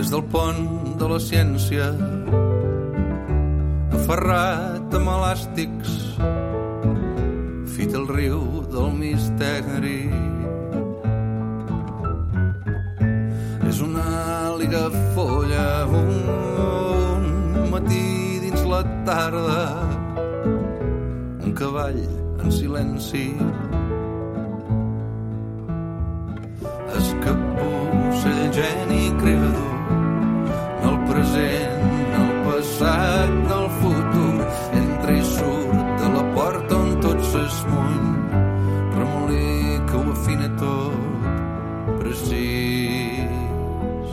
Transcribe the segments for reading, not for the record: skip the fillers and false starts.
des del pont de la ciència, aferrat amb elàstics, fit al riu del misteri. És una àliga folla, un matí dins la tarda, un cavall en silenci, escapús el geni creador, el present, el passat, el futur, entra i surt de la porta on tot s'esmuny, remolí que ho afina tot precís.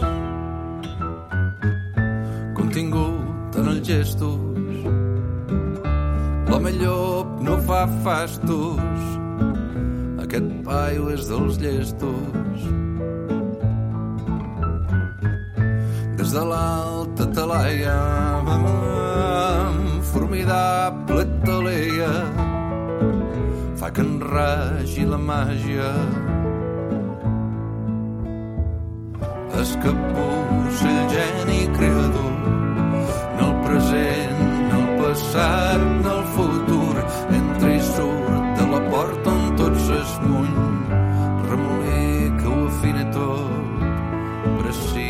Contingut en els gestos, l'home llop no fa fastos, aquest paio és dels llestos. Des de l'alta talaia, formidable taleia, fa que enragi la màgia. Escapús el geni creador, en el present, en el passat, en el futur, entra i surt de la porta on tot s'esmuny, remolí que ho afina tot precís.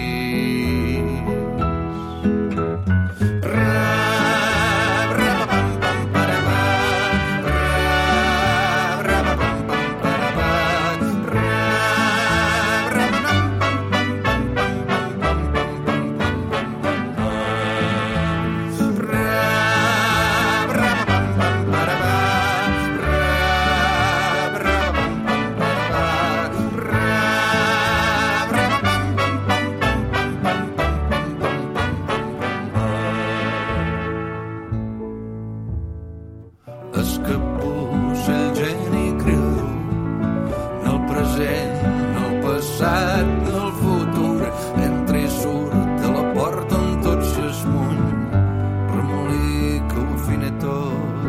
Escapús el geni creador, en el present, en el passat, en el futur, entra i surt de la porta on tot s'esmuny, remolí que ho afina tot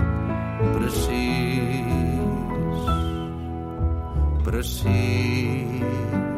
precís, precís.